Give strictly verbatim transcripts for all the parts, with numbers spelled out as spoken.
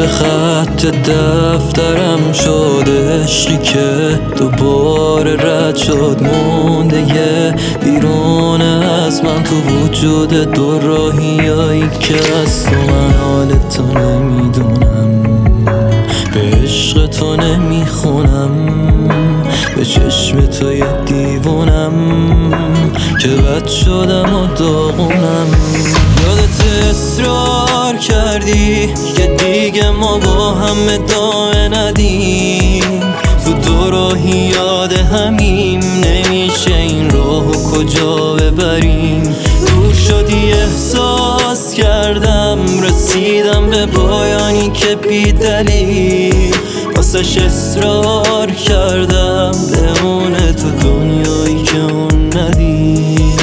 مثل خط دفترم شد عشقی که دوباره رد شد، مونده یه بیرون از من تو وجود دو راهیایی که از تو من حال تو نمیدونم، به عشق تو نمیخونم، به چشم تو یه دیوونم که بد شدم و داغونم. یادت اصرار کردی که دیگه ما با هم ادامه ندیم، تو دو راهی یاد همیم، نمیشه این راهو کجا ببریم. دور شدی احساس کردم، رسیدم به پایانی که بی دلیل واسش اصرار کردم بمونه تو دنیایی که اون ندید.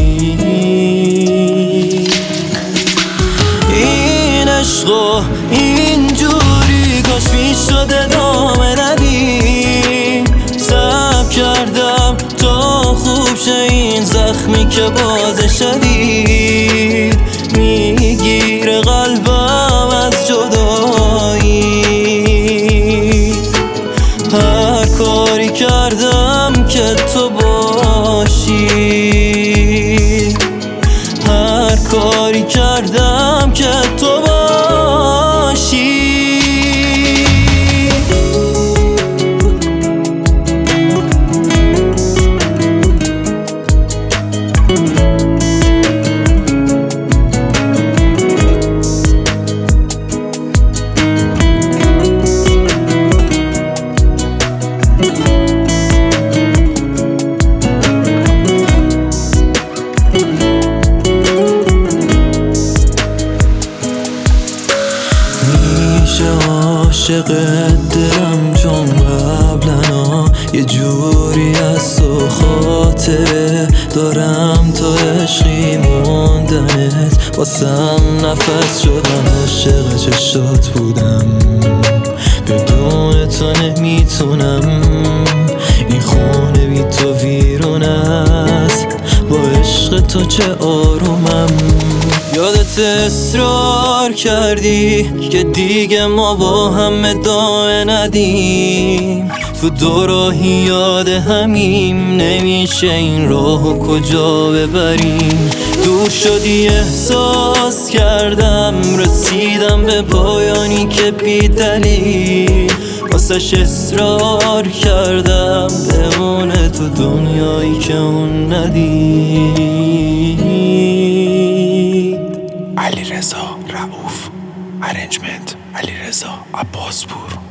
این عشقو اینجوری کاش میشد ادامه ندیم، صبر کردم تا خوب شه این زخمی که باز شدید، میگیره قلبم از جدایی. هر کاری کردم که تو باشی، هر کاری کردم که تو باشی. عاشق دلم چون قبلنا یه جوری از تو خاطره دارم، تا عشقی موندنت واسم نفس شدم، عاشق چشات بودم، بدون تو نمیتونم، این خونه بی تو ویرون است، با عشق تو چه آرومم. یادت اصرار کردی که دیگه ما با هم ادامه ندیم، تو دو راهی یاد همیم، نمیشه این راهو کجا ببریم. دور شدی احساس کردم، رسیدم به پایانی که بی دلیل واسش اصرار کردم بمونه تو دنیایی که اون ندید. علیرضا رؤوف، ارنجمنت علیرضا عباسپور.